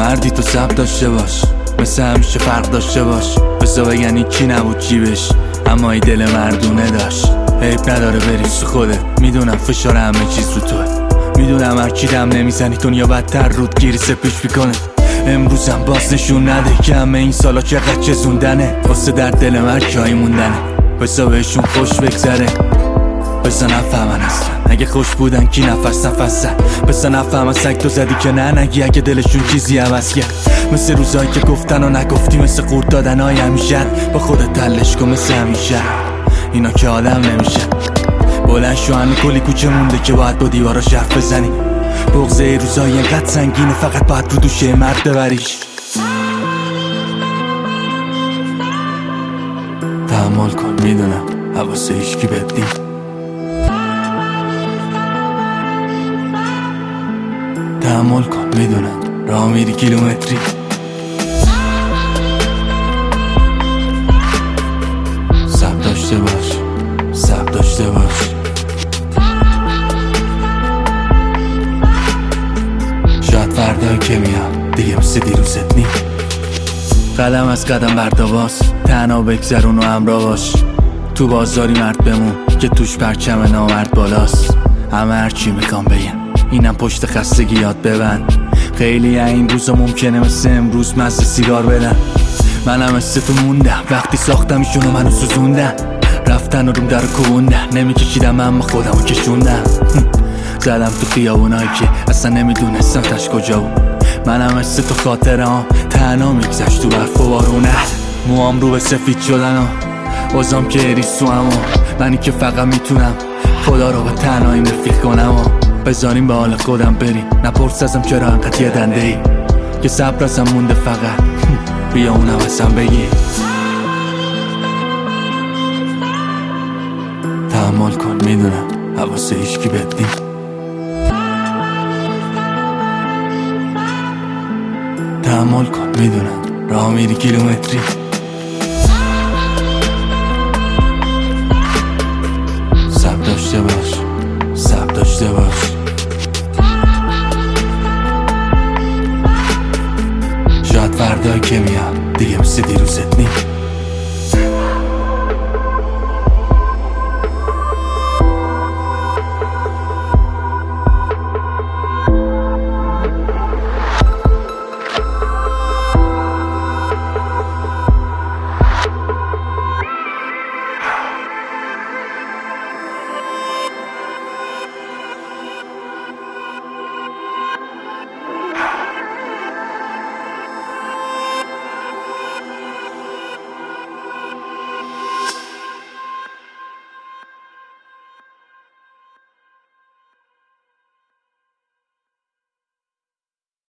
مردی تو صبر داشته باش، مثل همیشه فرق داشته باش. بسا بگن این کی نبود جیبش، اما ای دل مردونه داشت. عیب نداره بری سو خوده، میدونم فشار همه چیز رو توه، میدونم هر کی دم نمیزنی دنیا بدتر رود گیری سپیش میکنه. امروزم باز نشون نده که همه این سالا چقدر چزوندنه، واسه در دل مرد جایی موندنه. بسا بهشون خوش بگذره، بسا نفهمن اصلا اگه خوش بودن کی نفس زد. بسا نفهمن سگ تو زدی که نه نگی اگه دلشون چیزی عوض کرد. مثل روزایی که گفتن و نگفتی، مثل قورت دادنهای همیشه. با خودت تلش کن مثل همیشه، اینا که آدم نمیشه. بلند شو همه کلی کوچه مونده که باید با دیواراش حرف بزنی. بغضه روزایی اینقدر سنگینه فقط باید رو دوشه مرد ببریش. تحمل کن میدونم حواسه هیچکی بهت نی، تحمل کن میدونم راه میری کیلومتری. صبر داشته باش، صبر داشته باش. شاید فردا که میاد دیگه مثل دیروزت نی. قدم از قدم برداباز، تنها بگذرون و همراه باش. تو بازاری مرد بمون که توش پرچم نامرد بالاست. همه هرچی میخوام بگم اینم پشت خستگی یاد ببند. خیلی این روزا ممکنه مثل امروز مزه سیگار بدن. منم مثل تو موندم وقتی ساختم ایشونو منو سوزوندن. رفتن و روم در کوبوندن، نمیکشیدم اما خودمو کشوندم. زدم تو خیابونایی که اصلا نمیدونستم تش کجا بود. منم مثل تو خاطرهام تنها میگذشت تو برف و بارونه. موام رو به سفید شدن و وزام که اریسو، اما منی که فقط میتونم خدا رو به تنهاییم رفیق کنم و بذاریم به حال خودم بریم. نپرس ازم چرا انقدر یه دنده ای که صبر ازم مونده فقط بیا اونم ازم بگی. تحمل کن میدونم حواسه هیچکی بهت نی، تحمل کن میدونم راه میری کیلومتری. صبر داشته باش، صبر داشته باش. شاید فردا که میاد دیگه مثل دیروزت نی.